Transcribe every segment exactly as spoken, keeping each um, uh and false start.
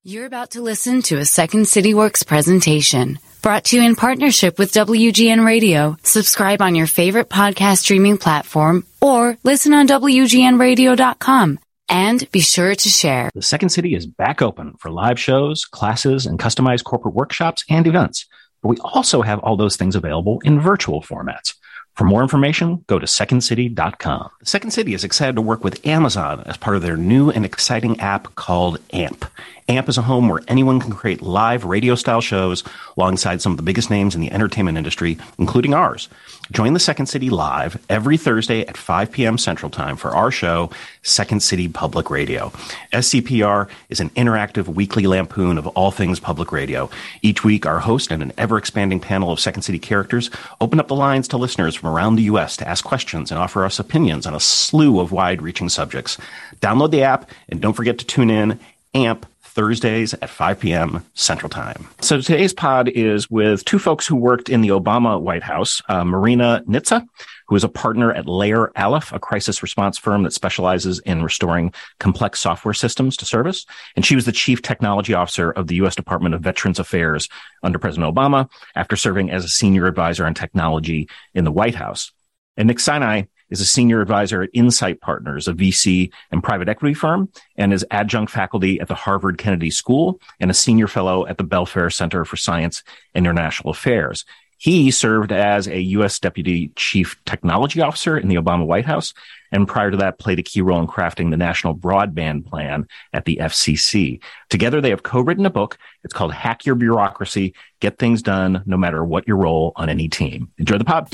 You're about to listen to a Second City Works presentation brought to you in partnership with W G N Radio. Subscribe on your favorite podcast streaming platform or listen on W G N radio dot com. And be sure to share. The Second City is back open for live shows, classes, and customized corporate workshops and events. But we also have all those things available in virtual formats. For more information, go to second city dot com. The Second City is excited to work with Amazon as part of their new and exciting app called AMP. AMP is a home where anyone can create live radio-style shows alongside some of the biggest names in the entertainment industry, including ours. Join the Second City live every Thursday at five p.m. Central Time for our show, Second City Public Radio. S C P R is an interactive weekly lampoon of all things public radio. Each week, our host and an ever-expanding panel of Second City characters open up the lines to listeners from around the U S to ask questions and offer us opinions on a slew of wide-reaching subjects. Download the app, and don't forget to tune in, AMP, Thursdays at five p.m. Central Time. So today's pod is with two folks who worked in the Obama White House, uh, Marina Nitze, who is a partner at Layer Aleph, a crisis response firm that specializes in restoring complex software systems to service. And she was the chief technology officer of the U S Department of Veterans Affairs under President Obama after serving as a senior advisor on technology in the White House. And Nick Sinai is a senior advisor at Insight Partners, a V C and private equity firm, and is adjunct faculty at the Harvard Kennedy School and a senior fellow at the Belfair Center for Science and International Affairs. He served as a U S Deputy Chief Technology Officer in the Obama White House, and prior to that played a key role in crafting the National Broadband Plan at the F C C. Together, they have co-written a book. It's called Hack Your Bureaucracy, Get Things Done, no matter what your role on any team. Enjoy the pod.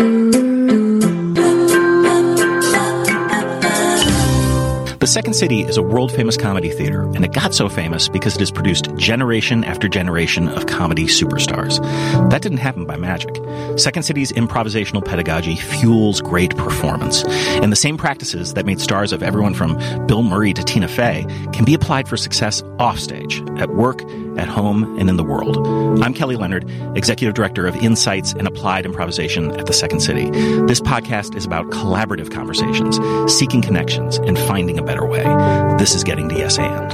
The Second City is a world-famous comedy theater, and it got so famous because it has produced generation after generation of comedy superstars. That didn't happen by magic. Second City's improvisational pedagogy fuels great performance, and the same practices that made stars of everyone from Bill Murray to Tina Fey can be applied for success offstage, at work, at home, and in the world. I'm Kelly Leonard, Executive Director of Insights and Applied Improvisation at the Second City. This podcast is about collaborative conversations, seeking connections, and finding a better way. This is Getting to Yes And.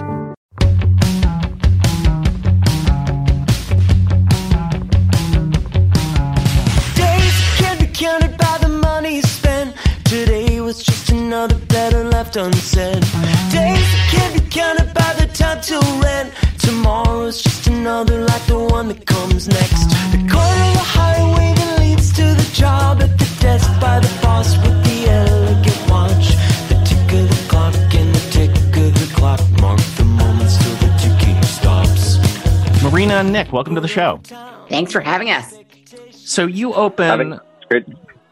Days can be counted by the money spent. Today was just another letter left unsaid. Days can be counted by the time till rent. Tomorrow's just another like the one that comes next. The corner of the highway that leads to the job, at the desk by the boss with the elegant watch. The tick of the clock and the tick of the clock mark the moments till the ticking stops. Marina and Nick, welcome to the show. Thanks for having us. So you open... Great.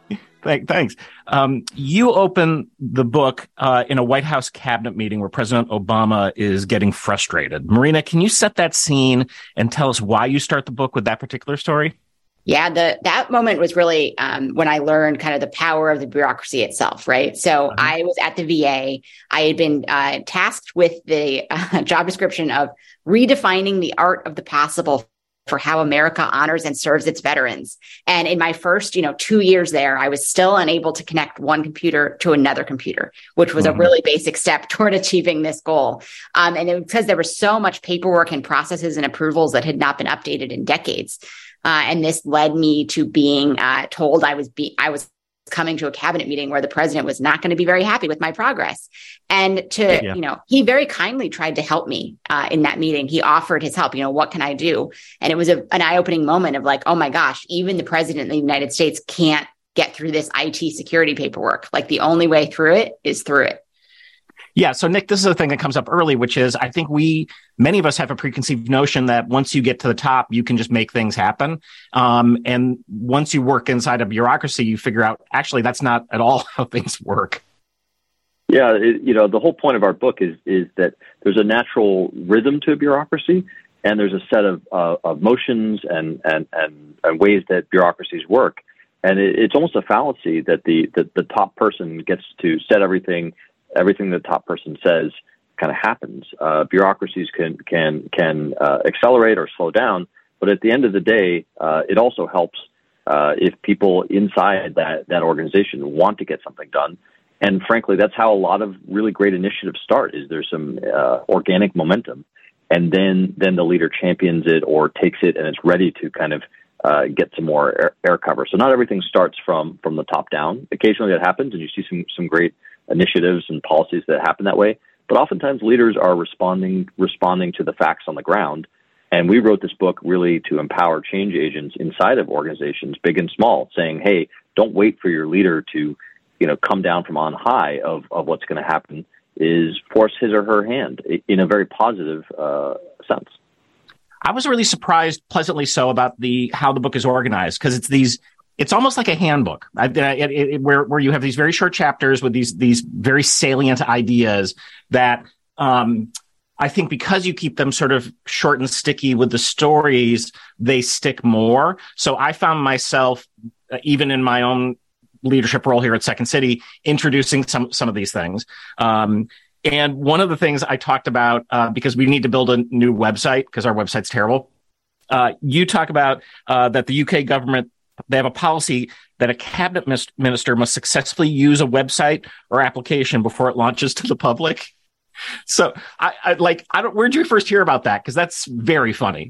Thanks. Um, you open the book uh, in a White House cabinet meeting where President Obama is getting frustrated. Marina, can you set that scene and tell us why you start the book with that particular story? Yeah, the that moment was really um, when I learned kind of the power of the bureaucracy itself, right? So uh-huh. I was at the V A. I had been uh, tasked with the uh, job description of redefining the art of the possible for how America honors and serves its veterans. And in my first, you know, two years there, I was still unable to connect one computer to another computer, which was mm-hmm. a really basic step toward achieving this goal. Um, and it, because there was so much paperwork and processes and approvals that had not been updated in decades. Uh, and this led me to being uh, told I was be I was coming to a cabinet meeting where the president was not going to be very happy with my progress. And to, yeah. you know, he very kindly tried to help me uh, in that meeting. He offered his help. You know, what can I do? And it was a, an eye-opening moment of like, oh my gosh, even the president of the United States can't get through this I T security paperwork. Like the only way through it is through it. Yeah. So, Nick, this is a thing that comes up early, which is I think we, many of us have a preconceived notion that once you get to the top, you can just make things happen. Um, and once you work inside a bureaucracy, you figure out, actually, that's not at all how things work. Yeah. It, you know, the whole point of our book is is that there's a natural rhythm to bureaucracy, and there's a set of, uh, of motions and, and, and, and ways that bureaucracies work. And it, it's almost a fallacy that the, the, the top person gets to set everything Everything the top person says kind of happens. Uh, bureaucracies can can can uh, accelerate or slow down, but at the end of the day, uh, it also helps uh, if people inside that that organization want to get something done. And frankly, that's how a lot of really great initiatives start. Is there's some uh, organic momentum, and then then the leader champions it or takes it and it's ready to kind of uh, get some more air, air cover. So not everything starts from from the top down. Occasionally that happens, and you see some some great initiatives and policies that happen that way. But oftentimes leaders are responding responding to the facts on the ground. And we wrote this book really to empower change agents inside of organizations, big and small, saying, hey, don't wait for your leader to, you know, come down from on high of, of what's going to happen. Is force his or her hand in a very positive uh, sense. I was really surprised, pleasantly so, about the how the book is organized, because it's these. It's almost like a handbook, I, it, it, where where you have these very short chapters with these these very salient ideas that um, I think because you keep them sort of short and sticky with the stories, they stick more. So I found myself, uh, even in my own leadership role here at Second City, introducing some some of these things. Um, and one of the things I talked about, uh, because we need to build a new website because our website's terrible. Uh, you talk about uh, that the U K government, they have a policy that a cabinet mis- minister must successfully use a website or application before it launches to the public. So I, I like, I don't, where'd you first hear about that? Because that's very funny.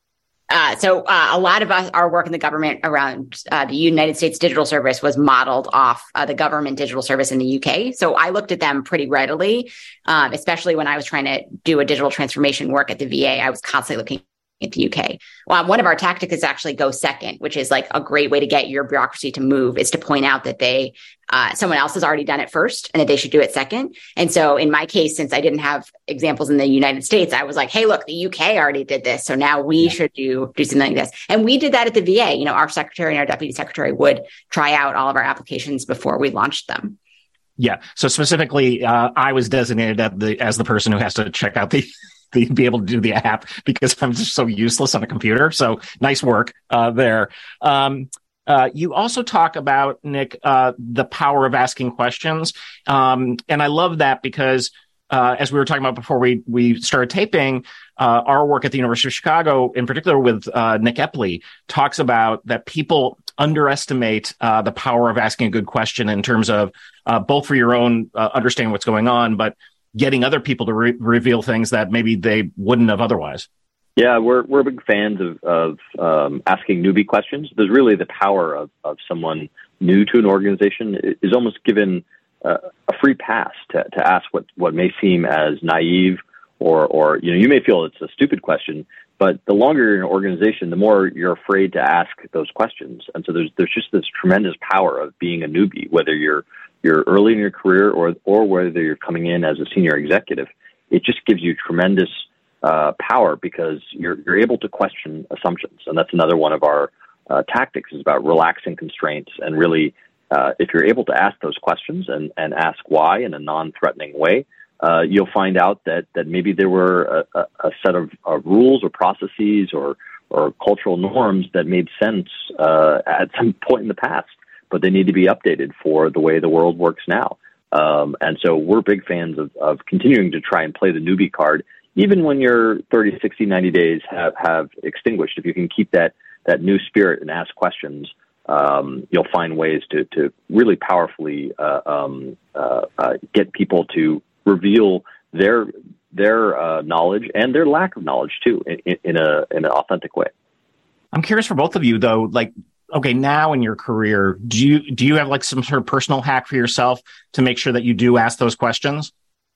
Uh, so uh, a lot of us, our work in the government around uh, the United States Digital Service was modeled off uh, the government digital service in the U K. So I looked at them pretty readily, um, especially when I was trying to do a digital transformation work at the V A. I was constantly looking at the U K. Well, one of our tactics is actually go second, which is like a great way to get your bureaucracy to move, is to point out that they, uh, someone else has already done it first and that they should do it second. And so in my case, since I didn't have examples in the United States, I was like, hey, look, the U K already did this. So now we yeah. should do, do something like this. And we did that at the V A. You know, our secretary and our deputy secretary would try out all of our applications before we launched them. Yeah. So specifically, uh, I was designated at the, as the person who has to check out the The, be able to do the app because I'm just so useless on a computer. So nice work uh, there. Um, uh, you also talk about, Nick, uh, the power of asking questions. Um, and I love that because uh, as we were talking about before we, we started taping, uh, our work at the University of Chicago, in particular with uh, Nick Epley, talks about that people underestimate uh, the power of asking a good question in terms of uh, both for your own uh, understanding what's going on, but getting other people to re- reveal things that maybe they wouldn't have otherwise. Yeah, we're we're big fans of, of um, asking newbie questions. There's really the power of, of someone new to an organization is almost given uh, a free pass to, to ask what, what may seem as naive or, or, you know, you may feel it's a stupid question, but the longer you're in an organization, the more you're afraid to ask those questions. And so there's there's just this tremendous power of being a newbie, whether you're you're early in your career or or whether you're coming in as a senior executive. It just gives you tremendous uh, power because you're you're able to question assumptions, and that's another one of our uh, tactics is about relaxing constraints and really, uh, if you're able to ask those questions and, and ask why in a non-threatening way, uh, you'll find out that that maybe there were a, a set of uh, rules or processes or or cultural norms that made sense uh, at some point in the past, but they need to be updated for the way the world works now. Um, and so we're big fans of, of continuing to try and play the newbie card, even when your thirty, sixty, ninety days have, have extinguished. If you can keep that, that new spirit and ask questions, um, you'll find ways to, to really powerfully uh, um, uh, uh, get people to reveal their their uh, knowledge and their lack of knowledge too, in, in a in an authentic way. I'm curious for both of you though, like, okay, now in your career, do you do you have like some sort of personal hack for yourself to make sure that you do ask those questions?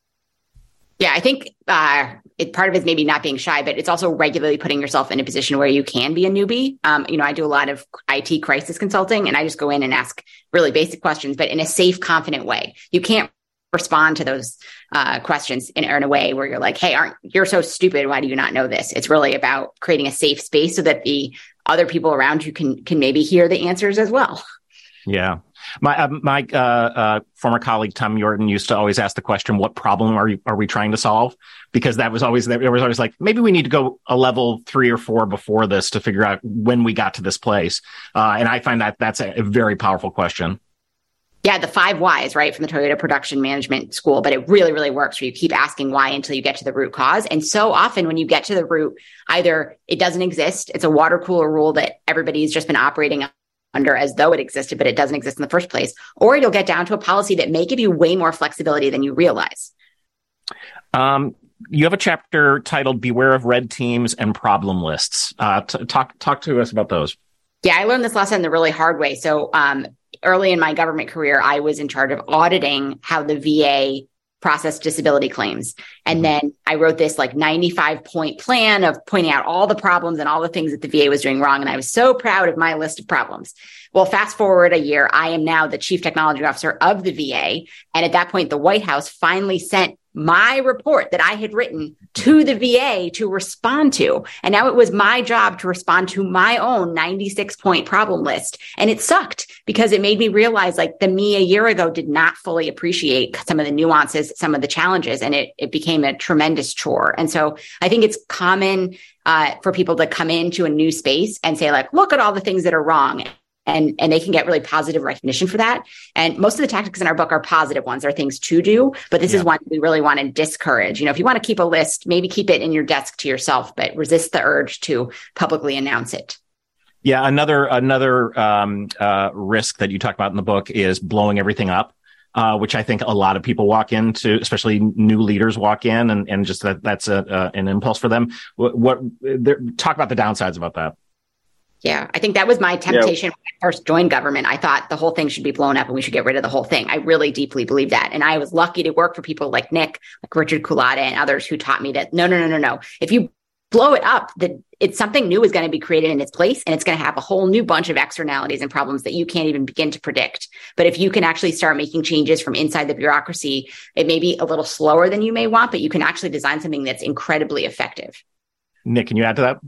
Yeah, I think uh, it, part of it is maybe not being shy, but it's also regularly putting yourself in a position where you can be a newbie. Um, you know, I do a lot of I T crisis consulting, and I just go in and ask really basic questions, but in a safe, confident way. You can't respond to those uh, questions in, in a way where you're like, hey, aren't you're so stupid. Why do you not know this? It's really about creating a safe space so that the other people around you can can maybe hear the answers as well. Yeah. My uh, my uh, uh, former colleague, Tom Yorton, used to always ask the question, what problem are you, are we trying to solve? Because that was always, there was always like, maybe we need to go a level three or four before this to figure out when we got to this place. Uh, and I find that that's a, a very powerful question. Yeah, the five whys, right, from the Toyota Production Management School, but it really, really works where you keep asking why until you get to the root cause. And so often when you get to the root, either it doesn't exist, it's a water cooler rule that everybody's just been operating under as though it existed, but it doesn't exist in the first place, or you'll get down to a policy that may give you way more flexibility than you realize. Um, you have a chapter titled "Beware of Red Teams and Problem Lists." Uh, t- talk talk to us about those. Yeah, I learned this lesson the really hard way. So um, early in my government career, I was in charge of auditing how the V A processed disability claims. And then I wrote this like ninety-five point plan of pointing out all the problems and all the things that the V A was doing wrong. And I was so proud of my list of problems. Well, fast forward a year, I am now the chief technology officer of the V A. And at that point, the White House finally sent my report that I had written to the V A to respond to. And now it was my job to respond to my own ninety-six point problem list. And it sucked because it made me realize like the me a year ago did not fully appreciate some of the nuances, some of the challenges, and it, it became a tremendous chore. And so I think it's common uh, for people to come into a new space and say like, look at all the things that are wrong. And, and they can get really positive recognition for that. And most of the tactics in our book are positive ones. They're things to do, but this yeah. is one we really want to discourage. You know, if you want to keep a list, maybe keep it in your desk to yourself, but resist the urge to publicly announce it. Yeah. Another, another um, uh, risk that you talk about in the book is blowing everything up. Uh, which I think a lot of people walk into, especially new leaders walk in, and, and just that that's a, uh, an impulse for them. What, what talk about the downsides about that? Yeah, I think that was my temptation yeah. when I first joined government. I thought the whole thing should be blown up and we should get rid of the whole thing. I really deeply believe that. And I was lucky to work for people like Nick, like Richard Kulata and others who taught me that no, no, no, no, no. If you blow it up, that it's something new is going to be created in its place, and it's going to have a whole new bunch of externalities and problems that you can't even begin to predict. But if you can actually start making changes from inside the bureaucracy, it may be a little slower than you may want, but you can actually design something that's incredibly effective. Nick, can you add to that?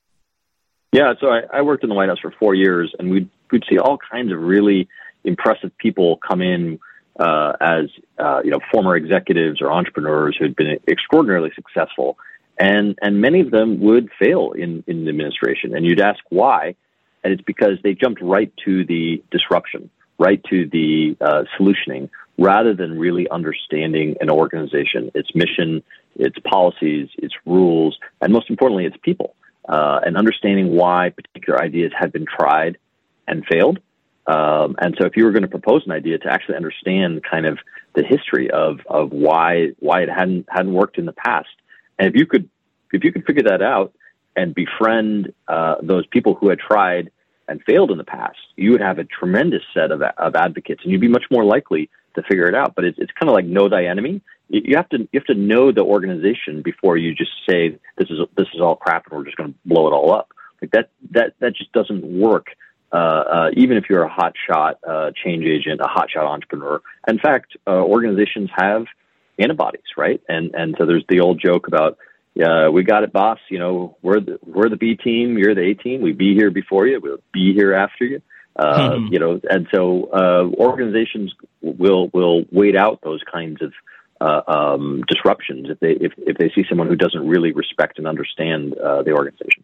Yeah, so I, I worked in the White House for four years, and we'd, we'd see all kinds of really impressive people come in uh, as uh, you know former executives or entrepreneurs who had been extraordinarily successful, and and many of them would fail in, in the administration. And you'd ask why, and it's because they jumped right to the disruption, right to the uh, solutioning, rather than really understanding an organization, its mission, its policies, its rules, and most importantly, its people. Uh, and understanding why particular ideas had been tried and failed. Um, and so if you were going to propose an idea, to actually understand kind of the history of, of why why it hadn't hadn't worked in the past. And if you could if you could figure that out and befriend uh, those people who had tried and failed in the past, you would have a tremendous set of, of advocates, and you'd be much more likely to figure it out. But it's, it's kind of like know thy enemy. You have to you have to know the organization before you just say this is this is all crap and we're just going to blow it all up. Like that that that just doesn't work. Uh, uh, even if you're a hotshot uh, change agent, a hotshot entrepreneur. In fact, uh, organizations have antibodies, right? And and so there's the old joke about uh, we got it, boss. You know, we're the we're the B team, you're the A team. We be here before you, we'll be here after you. Uh, mm-hmm. You know, and so uh, organizations will will wait out those kinds of Uh, um, disruptions if they if, if they see someone who doesn't really respect and understand uh, the organization.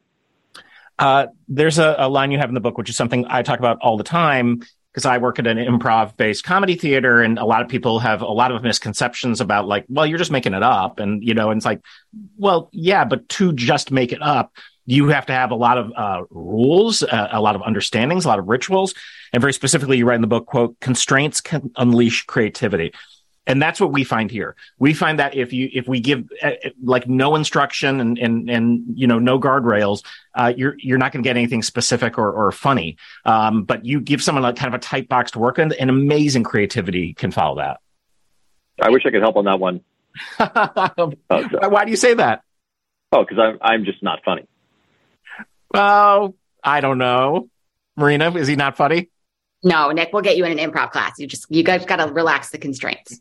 Uh, there's a, a line you have in the book, which is something I talk about all the time because I work at an improv-based comedy theater, and a lot of people have a lot of misconceptions about like, well, you're just making it up, and you know, and it's like, well, yeah, but to just make it up, you have to have a lot of uh, rules, uh, a lot of understandings, a lot of rituals, and very specifically, you write in the book, quote, "Constraints can unleash creativity." And that's what we find here. We find that if you, if we give uh, like no instruction and, and, and, you know, no guardrails, uh, you're, you're not going to get anything specific or, or funny. Um, but you give someone like kind of a tight box to work in, and amazing creativity can follow that. I wish I could help on that one. oh, so. Why do you say that? Oh, because I'm, I'm just not funny. Oh, I don't know. Marina, is he not funny? No, Nick, we'll get you in an improv class. You just, you guys got to relax the constraints.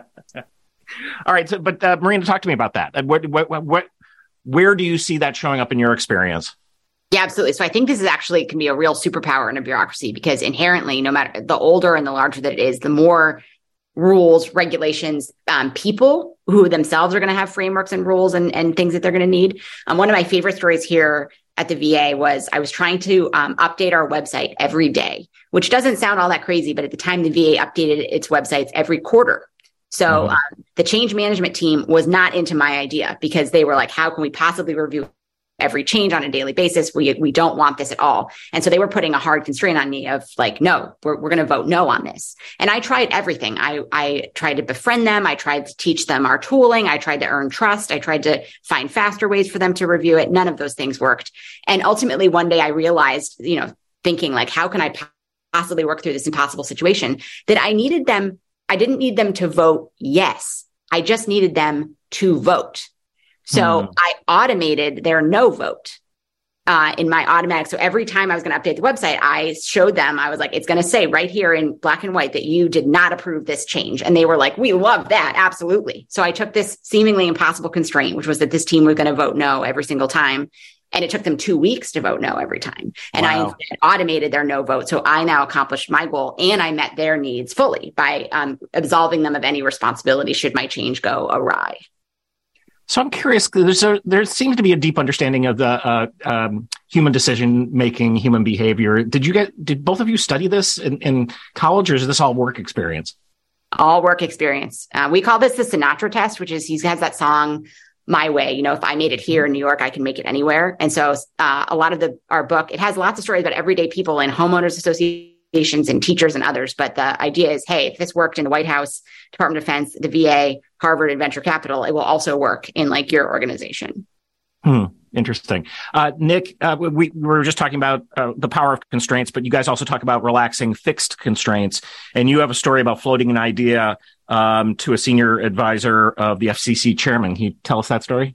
All right. So, but uh, Marina, talk to me about that. What, what, what, where do you see that showing up in your experience? Yeah, absolutely. So I think this is actually can be a real superpower in a bureaucracy, because inherently, no matter the older and the larger that it is, the more rules, regulations, um, people who themselves are going to have frameworks and rules and, and things that they're going to need. Um, one of my favorite stories here at the V A was I was trying to um, update our website every day, which doesn't sound all that crazy, but at the time the V A updated its websites every quarter. So mm-hmm. um, the change management team was not into my idea, because they were like, how can we possibly review every change on a daily basis. We we don't want this at all. And so they were putting a hard constraint on me of like, no, we're, we're going to vote no on this. And I tried everything. I, I tried to befriend them. I tried to teach them our tooling. I tried to earn trust. I tried to find faster ways for them to review it. None of those things worked. And ultimately, one day I realized, you know, thinking like, how can I possibly work through this impossible situation, that I needed them. I didn't need them to vote yes. I just needed them to vote. So mm. I automated their no vote uh, in my automatic. So every time I was going to update the website, I showed them, I was like, it's going to say right here in black and white that you did not approve this change. And they were like, we love that. Absolutely. So I took this seemingly impossible constraint, which was that this team was going to vote no every single time. And it took them two weeks to vote no every time. And wow. I automated their no vote. So I now accomplished my goal and I met their needs fully by um, absolving them of any responsibility should my change go awry. So I'm curious, there's a, there seems to be a deep understanding of the uh, um, human decision-making, human behavior. Did you get, did both of you study this in, in college, or is this all work experience? All work experience. Uh, we call this the Sinatra test, which is he has that song, My Way. You know, if I made it here in New York, I can make it anywhere. And so uh, a lot of the our book, it has lots of stories about everyday people in homeowners associations and teachers and others. But the idea is, hey, if this worked in the White House, Department of Defense, the V A, Harvard, and venture capital, it will also work in like your organization. Hmm. Interesting. Uh, Nick, uh, we, we were just talking about uh, the power of constraints, but you guys also talk about relaxing fixed constraints. And you have a story about floating an idea um, to a senior advisor of the F C C chairman. Can you tell us that story?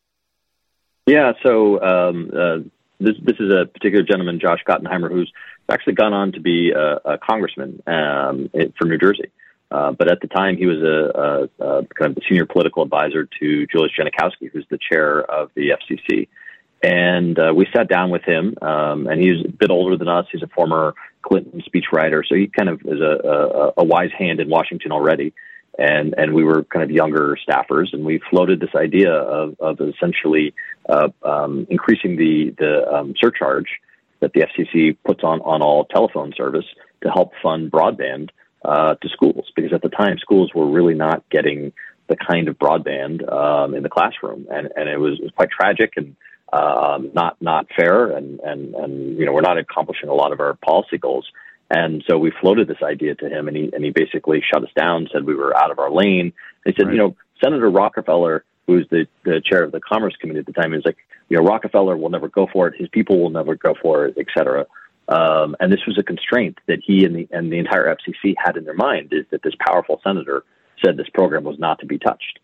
Yeah. So um, uh, this this is a particular gentleman, Josh Gottenheimer, who's actually gone on to be a, a congressman um, from New Jersey. Uh, but at the time, he was a, a, a kind of the senior political advisor to Julius Genachowski, who's the chair of the F C C. And uh, we sat down with him, um, and he's a bit older than us. He's a former Clinton speechwriter, so he kind of is a, a, a wise hand in Washington already. And and we were kind of younger staffers, and we floated this idea of, of essentially uh, um, increasing the the um, surcharge that the F C C puts on, on all telephone service to help fund broadband Uh, to schools, because at the time schools were really not getting the kind of broadband um, in the classroom, and and it was, it was quite tragic and um, not not fair, and and and you know we're not accomplishing a lot of our policy goals, and so we floated this idea to him, and he and he basically shut us down, said we were out of our lane. He said, right. you know, Senator Rockefeller, who's the the chair of the Commerce Committee at the time, he was like, you know, Rockefeller will never go for it, his people will never go for it, et cetera. Um, and this was a constraint that he and the and the entire F C C had in their mind, is that this powerful senator said this program was not to be touched.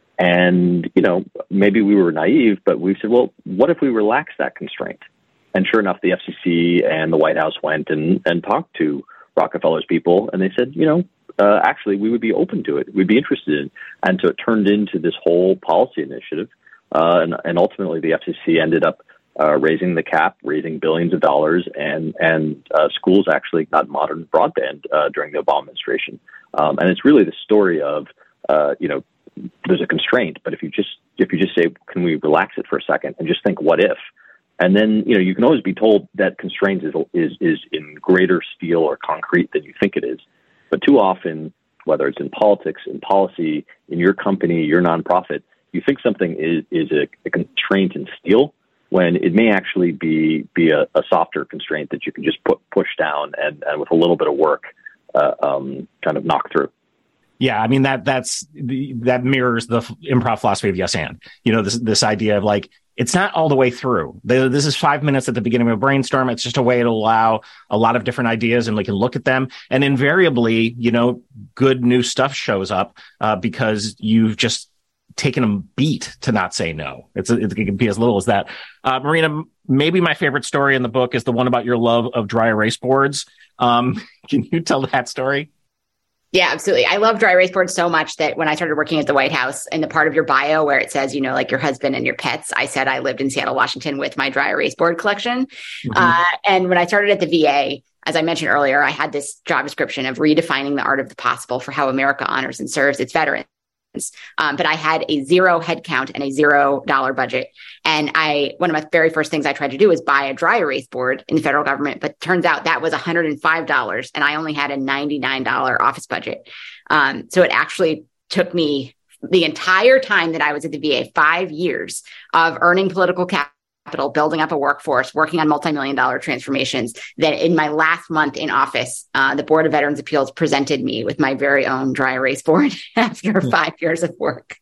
And, you know, maybe we were naive, but we said, well, what if we relax that constraint? And sure enough, the F C C and the White House went and, and talked to Rockefeller's people, and they said, you know, uh, actually, we would be open to it. We'd be interested in. And so it turned into this whole policy initiative. Uh, and, and ultimately, the F C C ended up Uh, raising the cap, raising billions of dollars, and and uh, schools actually got modern broadband uh, during the Obama administration. Um, and it's really the story of, uh, you know, there's a constraint, but if you just if you just say, can we relax it for a second and just think, what if? And then, you know, you can always be told that constraint is is is in greater steel or concrete than you think it is. But too often, whether it's in politics, in policy, in your company, your nonprofit, you think something is is a, a constraint in steel, when it may actually be be a, a softer constraint that you can just put push down and, and with a little bit of work, uh, um, kind of knock through. Yeah, I mean that that's the, that mirrors the improv philosophy of yes and. You know, this this idea of like it's not all the way through. This is five minutes at the beginning of a brainstorm. It's just a way to allow a lot of different ideas, and we can look at them. And invariably, you know, good new stuff shows up uh, because you've just taken a beat to not say no. It's it can be as little as that. Uh, Marina, maybe my favorite story in the book is the one about your love of dry erase boards. Um, can you tell that story? Yeah, absolutely. I love dry erase boards so much that when I started working at the White House, in the part of your bio where it says, you know, like your husband and your pets, I said I lived in Seattle, Washington with my dry erase board collection. Mm-hmm. Uh, and when I started at the V A, as I mentioned earlier, I had this job description of redefining the art of the possible for how America honors and serves its veterans. Um, but I had a zero headcount and a zero dollar budget. And I, one of my very first things I tried to do was buy a dry erase board in the federal government, but turns out that was one hundred five dollars and I only had a ninety-nine dollars office budget. Um, so it actually took me the entire time that I was at the V A, five years of earning political capital building up a workforce, working on multi-million dollar transformations, that in my last month in office, uh, the Board of Veterans Appeals presented me with my very own dry erase board after five years of work.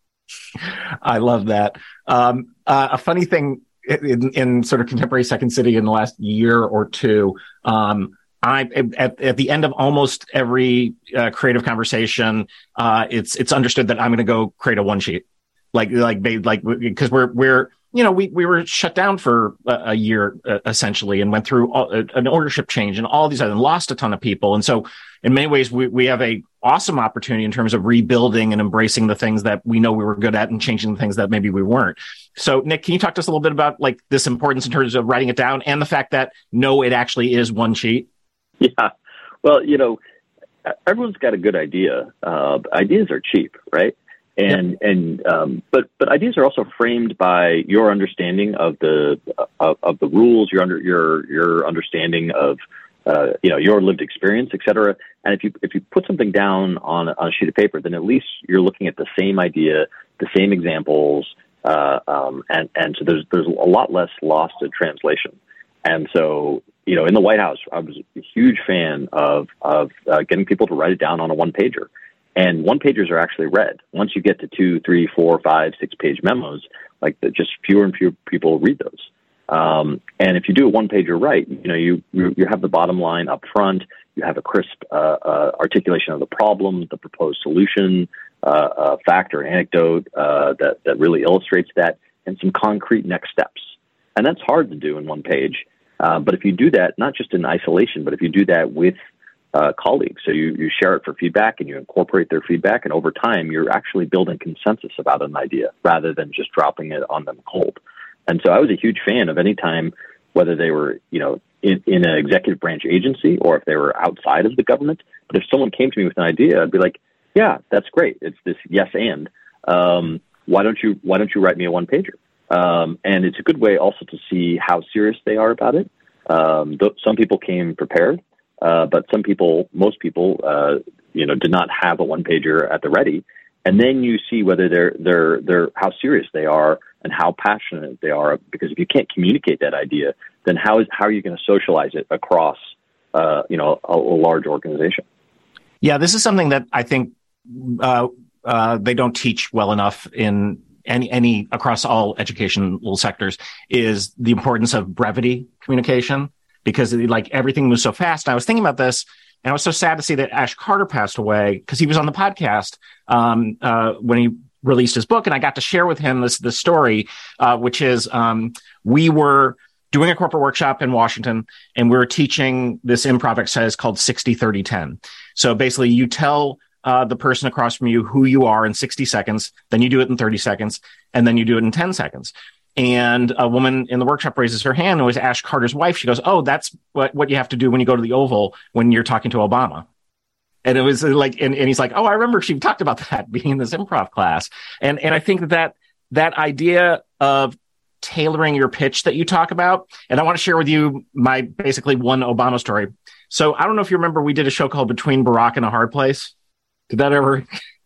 I love that. Um, uh, a funny thing in, in sort of contemporary Second City in the last year or two, um, I at, at the end of almost every uh, creative conversation, uh, it's it's understood that I'm going to go create a one sheet, like like like because we're we're you know we we were shut down for a, a year uh, essentially, and went through all, uh, an ownership change and all these other and lost a ton of people, and so in many ways we we have a awesome opportunity in terms of rebuilding and embracing the things that we know we were good at and changing the things that maybe we weren't. So Nick, can you talk to us a little bit about like this importance in terms of writing it down and the fact that no, it actually is one sheet? Yeah. Well, you know, everyone's got a good idea. Uh, ideas are cheap, right? And, yep. and, um, but, but ideas are also framed by your understanding of the, of, of the rules, your under, your, your understanding of, uh, you know, your lived experience, et cetera. And if you, if you put something down on, on a sheet of paper, then at least you're looking at the same idea, the same examples, uh, um, and, and so there's, there's a lot less lost in translation. And so, you know, in the White House, I was a huge fan of of uh, getting people to write it down on a one pager. And one pagers are actually read. Once you get to two, three, four, five, six page memos, like the, just fewer and fewer people read those. Um, and if you do a one pager right, you know, you, you you have the bottom line up front. You have a crisp uh, uh, articulation of the problem, the proposed solution, uh, uh, fact or anecdote uh, that that really illustrates that, and some concrete next steps. And that's hard to do in one page. Uh, but if you do that, not just in isolation, but if you do that with uh, colleagues, so you, you share it for feedback and you incorporate their feedback, and over time, you're actually building consensus about an idea rather than just dropping it on them cold. And so I was a huge fan of any time, whether they were, you know, in, in an executive branch agency or if they were outside of the government. But if someone came to me with an idea, I'd be like, yeah, that's great. It's this yes and. Um, why don't you why don't you write me a one pager? Um, and it's a good way also to see how serious they are about it. Um, th- some people came prepared, uh, but some people, most people, uh, you know, did not have a one pager at the ready. And then you see whether they're, they're, they're, how serious they are and how passionate they are. Because if you can't communicate that idea, then how is, how are you going to socialize it across, uh, you know, a, a large organization? Yeah, this is something that I think, uh, uh, they don't teach well enough in, Any, any across all educational sectors, is the importance of brevity communication, because like everything moves so fast. And I was thinking about this, and I was so sad to see that Ash Carter passed away, because he was on the podcast um, uh, when he released his book, and I got to share with him this this story, uh, which is um, we were doing a corporate workshop in Washington, and we were teaching this improv exercise called sixty thirty ten. So basically, you tell Uh, the person across from you who you are in sixty seconds, then you do it in thirty seconds, and then you do it in ten seconds. And a woman in the workshop raises her hand, and it was Ash Carter's wife. She goes, oh, that's what, what you have to do when you go to the Oval when you're talking to Obama. And it was like, and, and he's like, oh, I remember she talked about that being in this improv class. And, and I think that, that that idea of tailoring your pitch that you talk about, and I want to share with you my basically one Obama story. So I don't know if you remember, we did a show called Between Barack and a Hard Place. Did that ever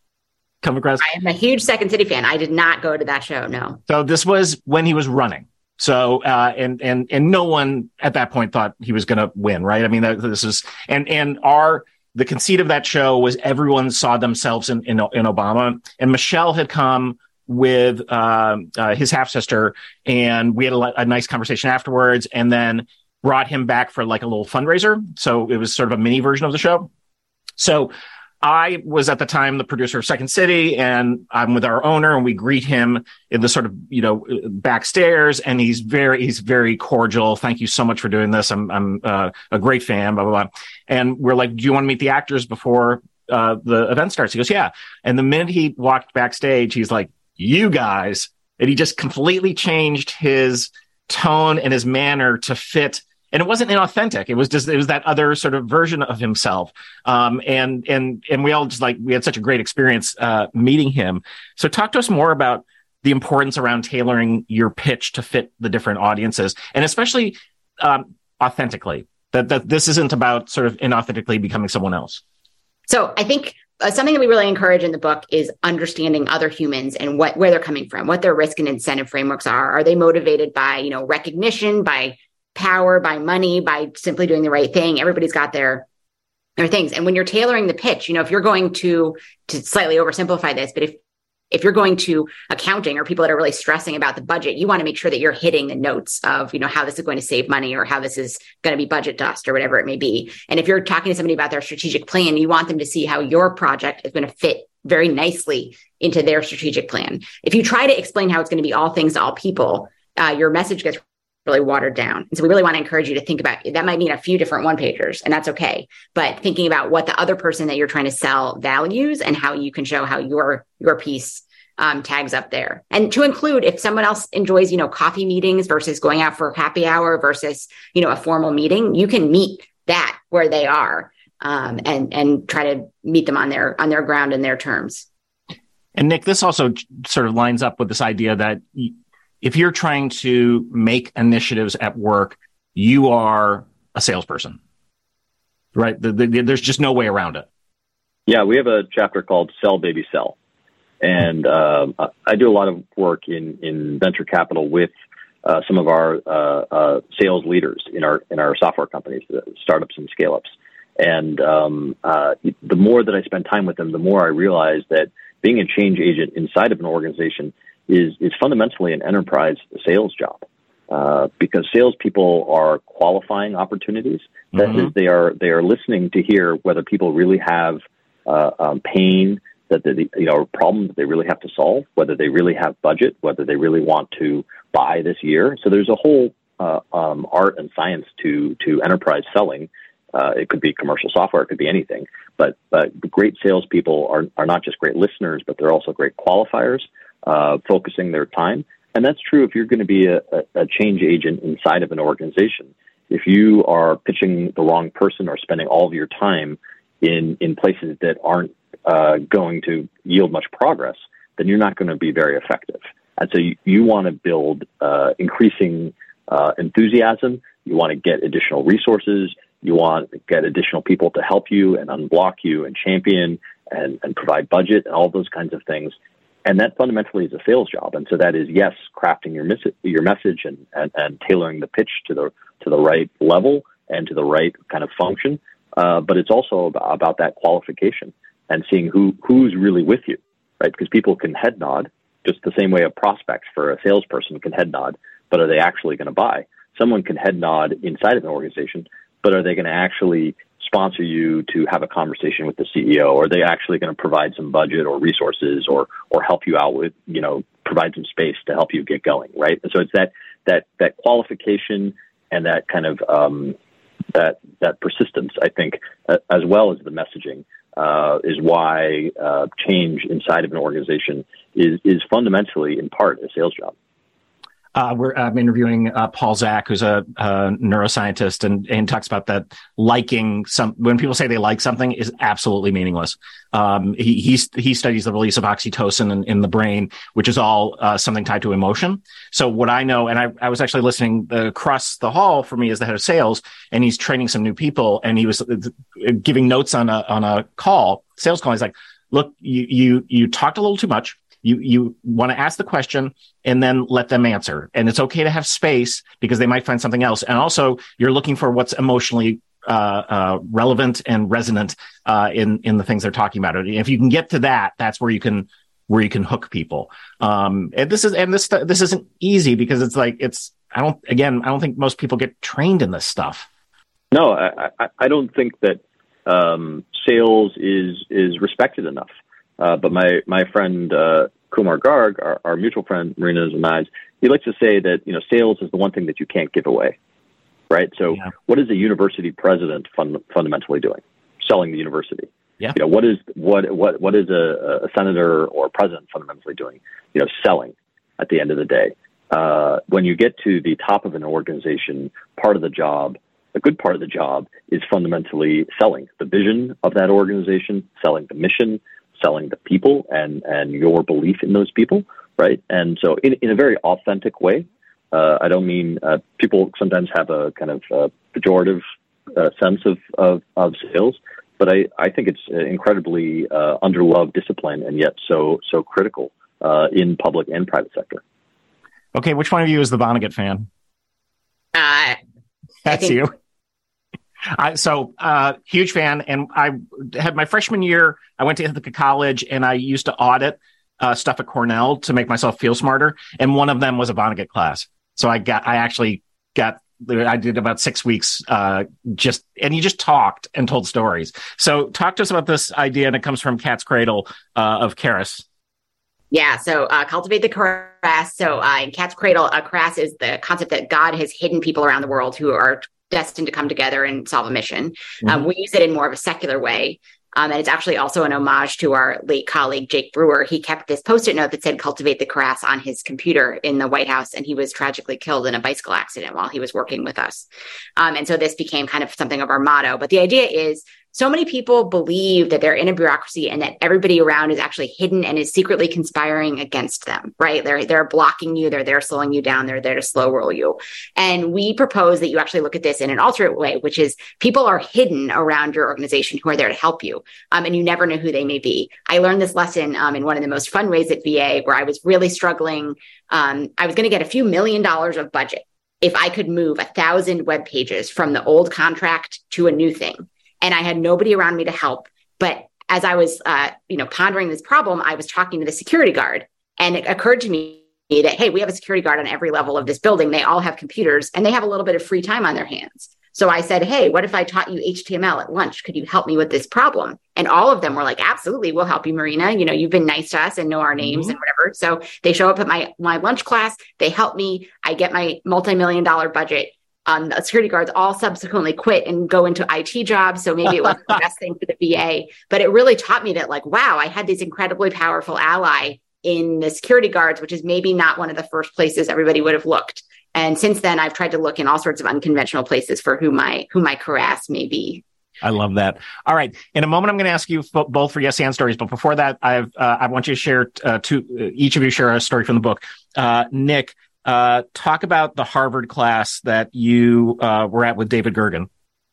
come across? I am a huge Second City fan. I did not go to that show, no. So this was when he was running. So, uh, and, and, and no one at that point thought he was going to win, right? I mean, that, this is, and, and our, the conceit of that show was everyone saw themselves in, in, in Obama, and Michelle had come with, uh, uh, his half sister, and we had a, a nice conversation afterwards, and then brought him back for like a little fundraiser. So it was sort of a mini version of the show. So I was at the time the producer of Second City, and I'm with our owner, and we greet him in the sort of, you know, backstairs, and he's very, he's very cordial. Thank you so much for doing this. I'm, I'm uh, a great fan, blah, blah, blah. And we're like, do you want to meet the actors before uh, the event starts? He goes, yeah. And the minute he walked backstage, he's like, you guys, and he just completely changed his tone and his manner to fit. And it wasn't inauthentic. It was just, it was that other sort of version of himself. Um, and, and, and we all just like, we had such a great experience, uh, meeting him. So talk to us more about the importance around tailoring your pitch to fit the different audiences, and especially, um, authentically, that, that this isn't about sort of inauthentically becoming someone else. So I think uh, something that we really encourage in the book is understanding other humans and what where they're coming from, what their risk and incentive frameworks are. Are they motivated by, you know, recognition, by power, by money, by simply doing the right thing? Everybody's got their their things. And when you're tailoring the pitch, you know, if you're going to to slightly oversimplify this, but if if you're going to accounting or people that are really stressing about the budget, you want to make sure that you're hitting the notes of, you know, how this is going to save money or how this is going to be budget dust or whatever it may be. And if you're talking to somebody about their strategic plan, you want them to see how your project is going to fit very nicely into their strategic plan. If you try to explain how it's going to be all things to all people, uh, your message gets really watered down. And so we really want to encourage you to think about, that might mean a few different one pagers, and that's okay. But thinking about what the other person that you're trying to sell values and how you can show how your, your piece um, tags up there. And to include, if someone else enjoys, you know, coffee meetings versus going out for happy hour versus, you know, a formal meeting, you can meet that where they are um, and, and try to meet them on their, on their ground and their terms. And Nick, this also sort of lines up with this idea that if you're trying to make initiatives at work, you are a salesperson, right? The, the, there's just no way around it. Yeah, we have a chapter called Sell, Baby, Sell. And um, I do a lot of work in, in venture capital with uh, some of our uh, uh, sales leaders in our in our software companies, startups and scale-ups. And um, uh, the more that I spend time with them, the more I realize that being a change agent inside of an organization is is fundamentally an enterprise sales job, uh, because salespeople are qualifying opportunities. That mm-hmm. is, they are they are listening to hear whether people really have uh, um, pain, that they, you know, problems that they really have to solve, whether they really have budget, whether they really want to buy this year. So there's a whole uh, um, art and science to to enterprise selling. Uh, it could be commercial software, it could be anything. But but great salespeople are are not just great listeners, but they're also great qualifiers. Uh, focusing their time. And that's true if you're going to be a, a change agent inside of an organization. If you are pitching the wrong person or spending all of your time in, in places that aren't uh, going to yield much progress, then you're not going to be very effective. And so you, you want to build uh, increasing uh, enthusiasm. You want to get additional resources. You want to get additional people to help you and unblock you and champion and, and provide budget and all those kinds of things. And that fundamentally is a sales job. And so that is, yes, crafting your, mis- your message and, and, and tailoring the pitch to the to the right level and to the right kind of function. Uh, but it's also about, about that qualification and seeing who who's really with you, right? Because people can head nod just the same way a prospect for a salesperson can head nod, but are they actually going to buy? Someone can head nod inside of an organization, but are they going to actually sponsor you to have a conversation with the C E O? Or are they actually going to provide some budget or resources or or help you out with, you know, provide some space to help you get going, right? And so it's that that that qualification and that kind of um, that that persistence, I think, uh, as well as the messaging, uh, is why uh, change inside of an organization is is fundamentally, in part, a sales job. Uh, we're I'm interviewing uh, Paul Zak, who's a, a neuroscientist, and, and talks about that liking some. When people say they like something, is absolutely meaningless. Um, he he he studies the release of oxytocin in, in the brain, which is all uh, something tied to emotion. So what I know, and I, I was actually listening across the hall for me as the head of sales, and he's training some new people, and he was giving notes on a on a call, sales call. He's like, "Look, you you you talked a little too much. You you want to ask the question and then let them answer. And it's okay to have space because they might find something else. And also, you're looking for what's emotionally uh, uh, relevant and resonant uh, in in the things they're talking about. And if you can get to that, that's where you can where you can hook people. Um, and this is and this this isn't easy because it's like it's I don't again I don't think most people get trained in this stuff. No, I I, I don't think that um, sales is is respected enough. Uh, but my, my friend, uh, Kumar Garg, our, our mutual friend, Marina Zanaz, he likes to say that, you know, sales is the one thing that you can't give away, right? So yeah. What is a university president fun, fundamentally doing? Selling the university. Yeah. You know, what is, what, what, what is a, a senator or president fundamentally doing? You know, selling at the end of the day. Uh, when you get to the top of an organization, part of the job, a good part of the job is fundamentally selling the vision of that organization, selling the mission, selling the people and, and your belief in those people, right? And so in, in a very authentic way, uh, I don't mean, uh, people sometimes have a kind of uh, pejorative uh, sense of, of, of sales, but I, I think it's incredibly uh, underloved discipline, and yet so so critical uh, in public and private sector. Okay, which one of you is the Vonnegut fan? Uh, That's think- you. I, so, uh, huge fan. And I had my freshman year, I went to Ithaca College and I used to audit uh, stuff at Cornell to make myself feel smarter. And one of them was a Vonnegut class. So I got, I actually got, I did about six weeks, uh, just, and he just talked and told stories. So talk to us about this idea. And it comes from Cat's Cradle uh, of Caras. Yeah, so uh, cultivate the crass. So uh, in Cat's Cradle, a crass is the concept that God has hidden people around the world who are destined to come together and solve a mission. Mm-hmm. Um, we use it in more of a secular way. Um, and it's actually also an homage to our late colleague, Jake Brewer. He kept this Post-it note that said, cultivate the crass on his computer in the White House. And he was tragically killed in a bicycle accident while he was working with us. Um, and so this became kind of something of our motto. But the idea is, so many people believe that they're in a bureaucracy and that everybody around is actually hidden and is secretly conspiring against them, right? They're, they're blocking you. They're there slowing you down. They're there to slow roll you. And we propose that you actually look at this in an alternate way, which is people are hidden around your organization who are there to help you. Um, and you never know who they may be. I learned this lesson um, in one of the most fun ways at V A where I was really struggling. Um, I was going to get a few million dollars of budget if I could move a thousand web pages from the old contract to a new thing. And I had nobody around me to help. But as I was, uh, you know, pondering this problem, I was talking to the security guard. And it occurred to me that, hey, we have a security guard on every level of this building. They all have computers and they have a little bit of free time on their hands. So I said, hey, what if I taught you H T M L at lunch? Could you help me with this problem? And all of them were like, absolutely, we'll help you, Marina. You know, you've been nice to us and know our names mm-hmm. and whatever. So they show up at my, my lunch class. They help me. I get my multi-million dollar budget. Um, the security guards all subsequently quit and go into I T jobs. So maybe it wasn't the best thing for the V A, but it really taught me that like, wow, I had this incredibly powerful ally in the security guards, which is maybe not one of the first places everybody would have looked. And since then I've tried to look in all sorts of unconventional places for who my, who my crass may be. I love that. All right. In a moment, I'm going to ask you f- both for yes and stories. But before that, I've, uh, I want you to share uh, two, uh, each of you share a story from the book. Uh, Nick, Uh, talk about the Harvard class that you uh, were at with David Gergen.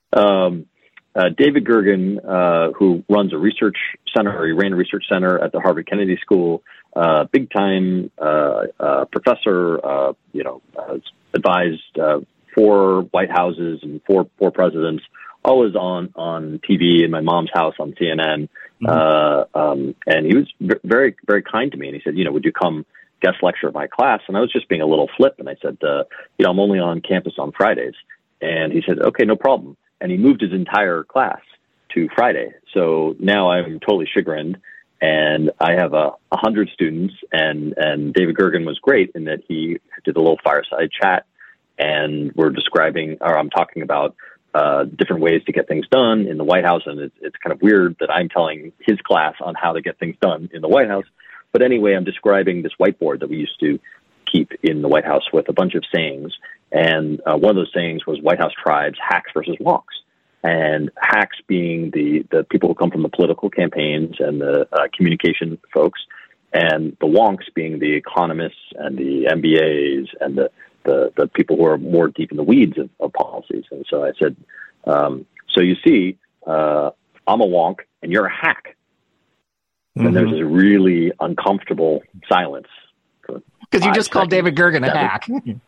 Um, uh, David Gergen, uh, who runs a research center, or he ran a research center at the Harvard Kennedy School, uh, big time uh, uh, professor, uh, you know, uh, advised uh, four White Houses and four four presidents, always on, on T V in my mom's house on C N N. Mm-hmm. Uh, um, and he was v- very, very kind to me. And he said, you know, would you come guest lecture at my class? And I was just being a little flip. And I said, uh, you know, I'm only on campus on Fridays. And he said, okay, no problem. And he moved his entire class to Friday. So now I'm totally chagrined. And I have a, a hundred students, and, and David Gergen was great in that he did a little fireside chat, and we're describing, or I'm talking about uh, different ways to get things done in the White House. And it's, it's kind of weird that I'm telling his class on how to get things done in the White House. But anyway, I'm describing this whiteboard that we used to keep in the White House with a bunch of sayings. And uh, one of those sayings was White House tribes, hacks versus wonks. And hacks being the, the people who come from the political campaigns and the uh, communication folks, and the wonks being the economists and the M B As and the, the, the people who are more deep in the weeds of, of policies. And so I said, um, so you see, uh, I'm a wonk and you're a hack. And mm-hmm. there's this really uncomfortable silence. Because you just called David Gergen a hack.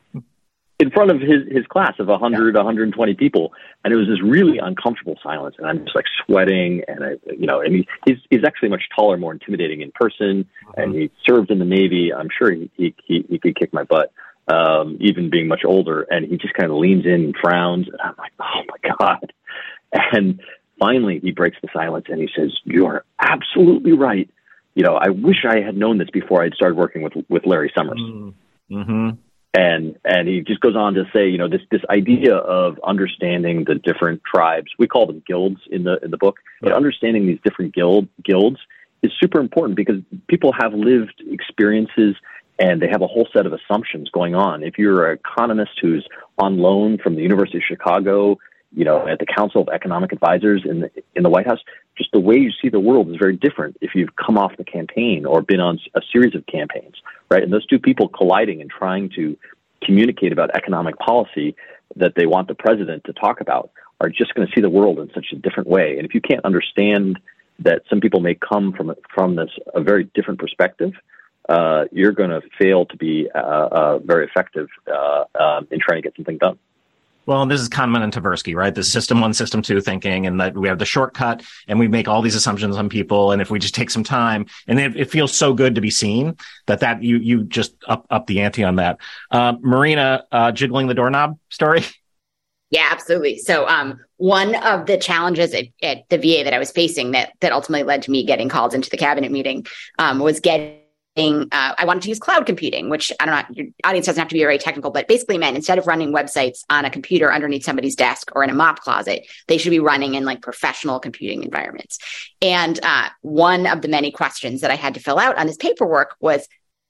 In front of his, his class of one hundred, yeah. one hundred twenty people. And it was this really uncomfortable silence. And I'm just like sweating. And, I, you know, and he, he's, he's actually much taller, more intimidating in person. Mm-hmm. And he served in the Navy. I'm sure he, he, he, he could kick my butt, um, even being much older. And he just kind of leans in and frowns. And I'm like, oh, my God. And finally, he breaks the silence and he says, you are absolutely right. You know, I wish I had known this before I'd started working with with Larry Summers. Mm-hmm. And and he just goes on to say, you know, this this idea of understanding the different tribes, we call them guilds in the in the book, yeah. but understanding these different guild guilds is super important because people have lived experiences and they have a whole set of assumptions going on. If you're an economist who's on loan from the University of Chicago, you know, at the Council of Economic Advisors in the, in the White House, just the way you see the world is very different if you've come off the campaign or been on a series of campaigns, right? And those two people colliding and trying to communicate about economic policy that they want the president to talk about are just going to see the world in such a different way. And if you can't understand that some people may come from from this a very different perspective, uh, you're going to fail to be uh, uh, very effective uh, uh, in trying to get something done. Well, this is Kahneman and Tversky, right? The system one, system two thinking, and that we have the shortcut and we make all these assumptions on people. And if we just take some time, and it, it feels so good to be seen that that you you just up up the ante on that. Uh, Marina, uh, jiggling the doorknob story. Yeah, absolutely. So um, one of the challenges at, at the V A that I was facing that that ultimately led to me getting called into the cabinet meeting um, was getting. Uh, I wanted to use cloud computing, which I don't know, your audience doesn't have to be very technical, but basically meant instead of running websites on a computer underneath somebody's desk or in a mop closet, they should be running in like professional computing environments. And uh, one of the many questions that I had to fill out on this paperwork was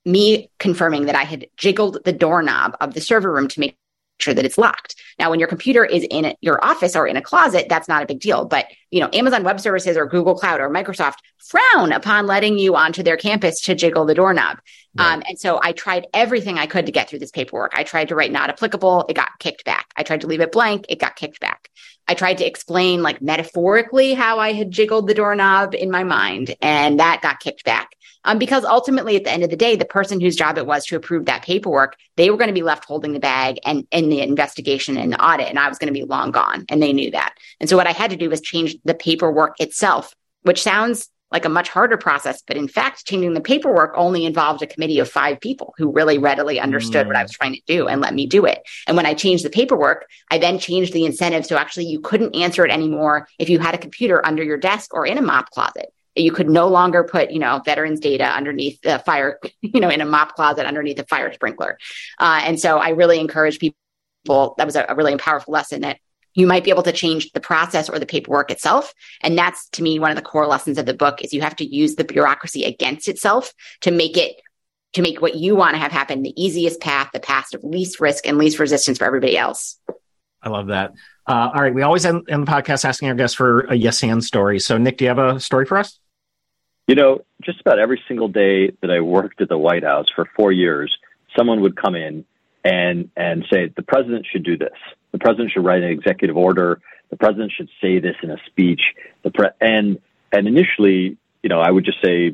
me confirming that I had jiggled the doorknob of the server room to make sure that it's locked. Now, when your computer is in your office or in a closet, that's not a big deal. But, you know, Amazon Web Services or Google Cloud or Microsoft frown upon letting you onto their campus to jiggle the doorknob. Right. Um, and so I tried everything I could to get through this paperwork. I tried to write not applicable. It got kicked back. I tried to leave it blank. It got kicked back. I tried to explain like metaphorically how I had jiggled the doorknob in my mind, and that got kicked back. Um, because ultimately, at the end of the day, the person whose job it was to approve that paperwork, they were going to be left holding the bag and in the investigation and the audit, and I was going to be long gone, and they knew that. And so what I had to do was change the paperwork itself, which sounds like a much harder process, but in fact, changing the paperwork only involved a committee of five people who really readily understood mm. what I was trying to do and let me do it. And when I changed the paperwork, I then changed the incentive. So actually, you couldn't answer it anymore if you had a computer under your desk or in a mop closet. You could no longer put, you know, veterans data underneath the fire, you know, in a mop closet underneath a fire sprinkler. Uh, and so I really encourage people, that was a, a really powerful lesson, that you might be able to change the process or the paperwork itself. And that's, to me, one of the core lessons of the book is you have to use the bureaucracy against itself to make it, to make what you want to have happen the easiest path, the path of least risk and least resistance for everybody else. I love that. Uh, all right. We always end, end the podcast asking our guests for a yes and story. So, Nick, do you have a story for us? You know, just about every single day that I worked at the White House for four years, someone would come in and and say, the president should do this. The president should write an executive order. The president should say this in a speech. The pre- and and initially, you know, I would just say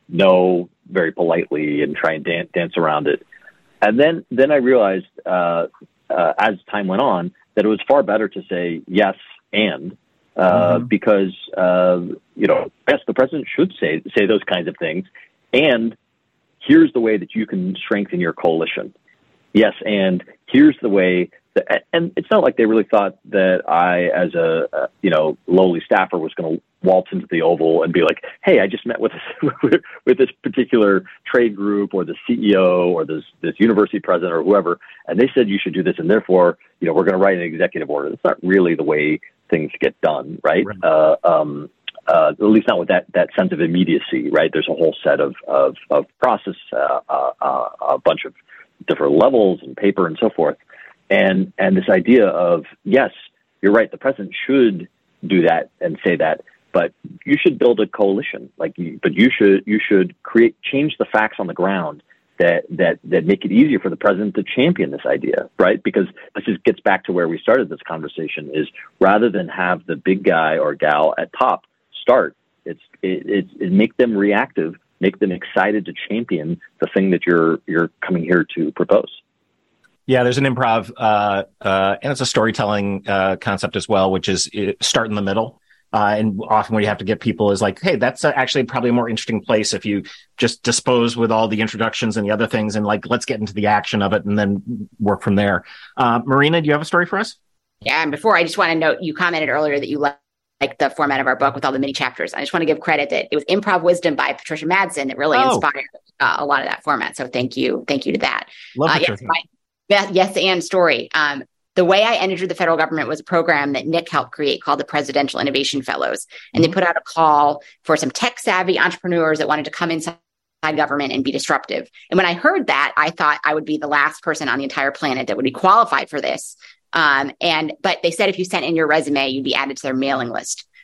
no very politely and try and dance, dance around it. And then, then I realized uh, uh, as time went on that it was far better to say yes and. Uh, mm-hmm. Because, uh, you know, yes, the president should say say those kinds of things. And here's the way that you can strengthen your coalition. Yes, and here's the way that, and it's not like they really thought that I, as a, a you know, lowly staffer, was going to waltz into the Oval and be like, hey, I just met with this, with this particular trade group or the C E O or this, this university president or whoever, and they said you should do this, and therefore, you know, we're going to write an executive order. That's not really the way things get done, right? right. Uh, um, uh, at least not with that, that sense of immediacy, right? There's a whole set of, of, of process, uh, uh, uh, a bunch of different levels and paper and so forth. And, and this idea of, yes, you're right, the president should do that and say that, but you should build a coalition. Like, you, but you should, you should create, change the facts on the ground that, that, that make it easier for the president to champion this idea, right? Because this just gets back to where we started this conversation, is rather than have the big guy or gal at top start, it's, it, it, it make them reactive, make them excited to champion the thing that you're, you're coming here to propose. Yeah, there's an improv, uh, uh, and it's a storytelling uh, concept as well, which is start in the middle. Uh, and often what you have to get people is like, hey, that's actually probably a more interesting place if you just dispose with all the introductions and the other things, and like, let's get into the action of it and then work from there. Uh, Marina, do you have a story for us? Yeah, and before, I just want to note, you commented earlier that you like like the format of our book with all the mini chapters. I just want to give credit that it was Improv Wisdom by Patricia Madsen that really oh. inspired uh, a lot of that format. So thank you. Thank you to that. Love uh, yes, my, yes, and story. Um, The way I entered the federal government was a program that Nick helped create called the Presidential Innovation Fellows. And mm-hmm. they put out a call for some tech-savvy entrepreneurs that wanted to come inside government and be disruptive. And when I heard that, I thought I would be the last person on the entire planet that would be qualified for this. Um, and but they said if you sent in your resume, you'd be added to their mailing list.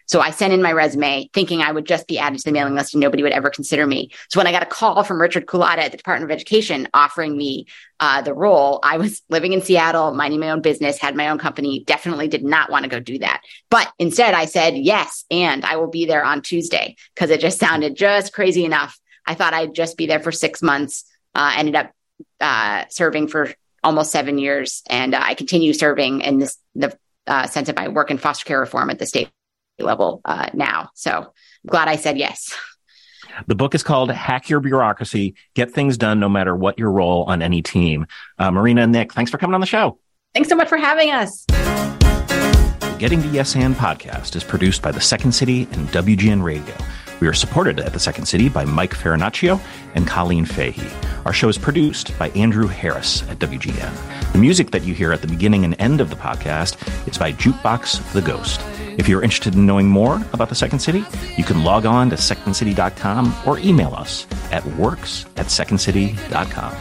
So I sent in my resume thinking I would just be added to the mailing list and nobody would ever consider me. So when I got a call from Richard Culata at the Department of Education offering me uh, the role, I was living in Seattle, minding my own business, had my own company, definitely did not want to go do that. But instead I said, yes, and I will be there on Tuesday because it just sounded just crazy enough. I thought I'd just be there for six months, uh, ended up uh, serving for almost seven years. And uh, I continue serving in this, the uh, sense of I work in foster care reform at the state level uh, now. So I'm glad I said yes. The book is called Hack Your Bureaucracy, Get Things Done No Matter What Your Role on Any Team. Uh, Marina and Nick, thanks for coming on the show. Thanks so much for having us. The Getting to Yes And podcast is produced by the Second City and W G N Radio. We are supported at the Second City by Mike Farinaccio and Colleen Fahey. Our show is produced by Andrew Harris at W G N. The music that you hear at the beginning and end of the podcast is by Jukebox the Ghost. If you're interested in knowing more about the Second City, you can log on to second city dot com or email us at works at second city dot com.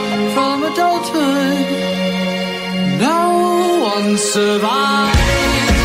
Survive.